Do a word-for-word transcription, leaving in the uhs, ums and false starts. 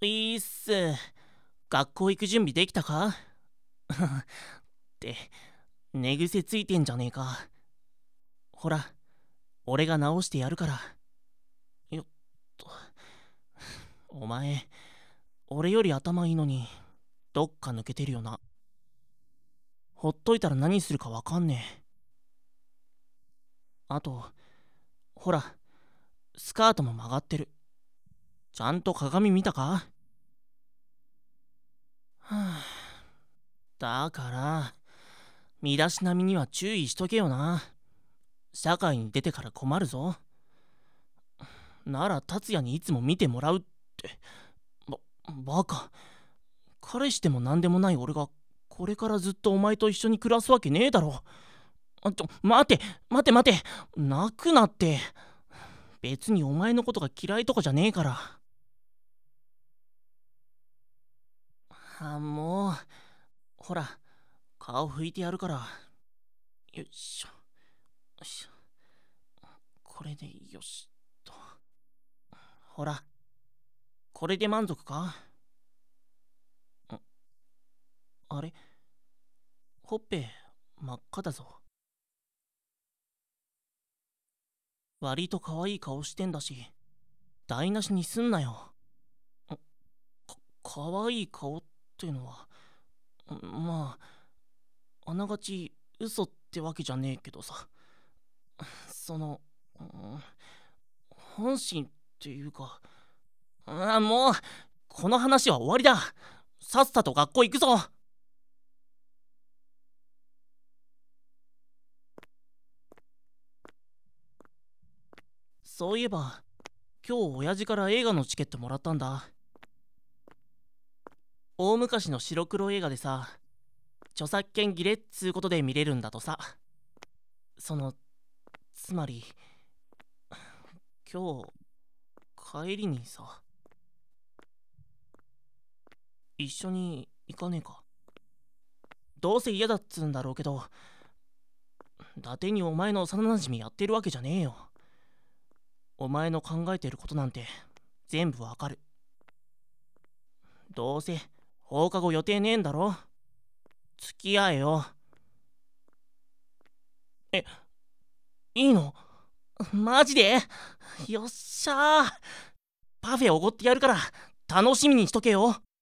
いいっす。学校行く準備できたか？って寝癖ついてんじゃねえか。ほら、俺が直してやるから。よっと。お前、俺より頭いいのにどっか抜けてるよな。ほっといたら何するかわかんねえ。あと、ほら、スカートも曲がってる。ちゃんと鏡見たか？はあ、だから身だしなみには注意しとけよな。社会に出てから困るぞ。なら達也にいつも見てもらうって。ばバカ。彼氏でも何でもない俺がこれからずっとお前と一緒に暮らすわけねえだろ。あちょ待て待て待て、泣くなって。別にお前のことが嫌いとかじゃねえから。あもうほら、顔拭いてやるから。よいしょよいしょ。これでよしと。ほら、これで満足か？あれ、ほっぺ真っ赤だぞ。割と可愛い顔してんだし台無しにすんなよ。か可愛い顔ってのはまああながち嘘ってわけじゃねえけどさ、その、うん、本心っていうか、あもうこの話は終わりだ。さっさと学校行くぞ。そういえば今日親父から映画のチケットもらったんだ。大昔の白黒映画でさ、著作権切れっつうことで見れるんだとさ。そのつまり今日帰りにさ、一緒に行かねえか？どうせ嫌だっつうんだろうけど、伊達にお前の幼なじみやってるわけじゃねえよ。お前の考えてることなんて全部わかる。どうせ放課後予定ねえんだろ。付き合えよ。え、いいの？マジで？よっしゃー。パフェおごってやるから楽しみにしとけよ。